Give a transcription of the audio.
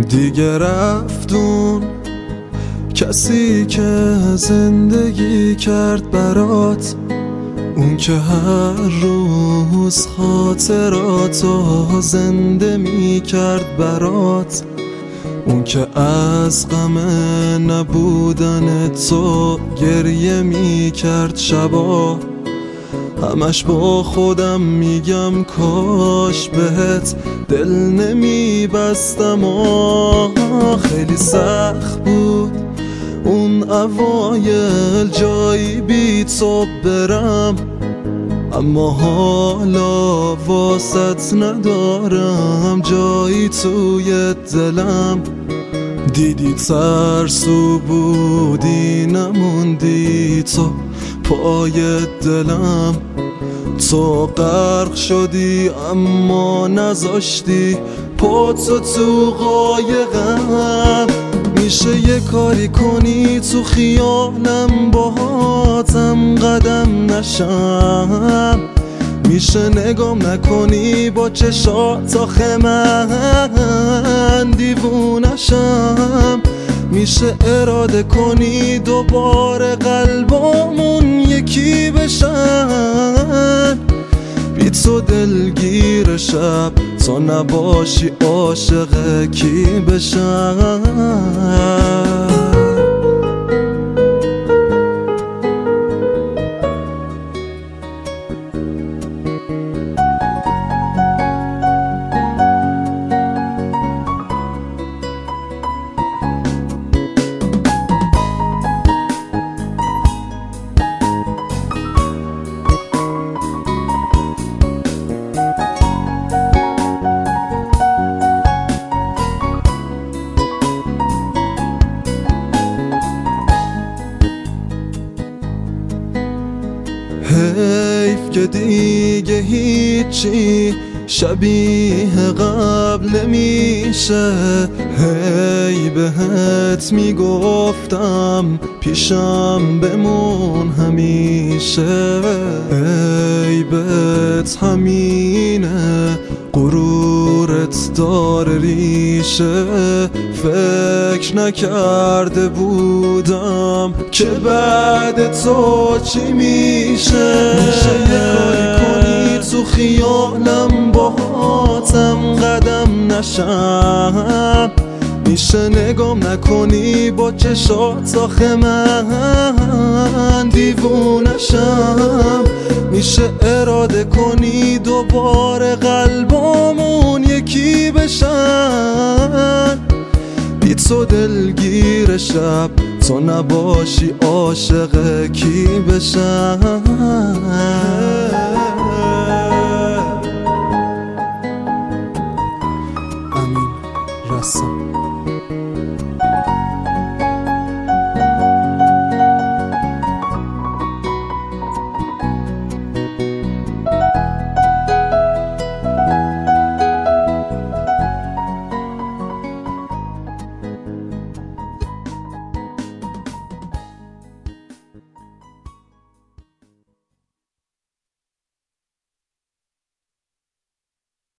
دیگه رفتون کسی که زندگی کرد برات، اون که هر روز خاطراتو زنده می کرد برات، اون که از غم نبودن تو گریه می کرد شبا. همش با خودم میگم کاش بهت دل نمی بستم. خیلی سخت بود اون اوایل جایی بی تو برم، اما حالا واسط ندارم جایی توی دلم. دیدی ترسو بودی نموندی تو پای دلم، تو غرق شدی اما نذاشتی پاتو تو قایقم. میشه یه کاری کنی تو خیالم باهاتم قدم نشم، میشه نگام نکنی با چشات آخه من دیوونشم، میشه اراده کنی دوباره قلبامون یکی بشن. بی تو دلگیر شب تا نباشی عاشق کی بشن. حیف که دیگه هیچی شبیه قبل نمیشه. هی بهت میگفتم پیشم بمون همیشه، عیبت همینه غرورت داره ریشه. فکر نکرده بودم که بعد تو چی میشه. میشه یه کاری کنی تو خیالم باهاتم قدم نشم، میشه نگام نکنی با چشات آخه من دیوونشم، میشه اراده کنی دوباره قلبامون یکی بشن. بی تو دلگیر شب تو نباشی عاشق کی بشن. امین رسام.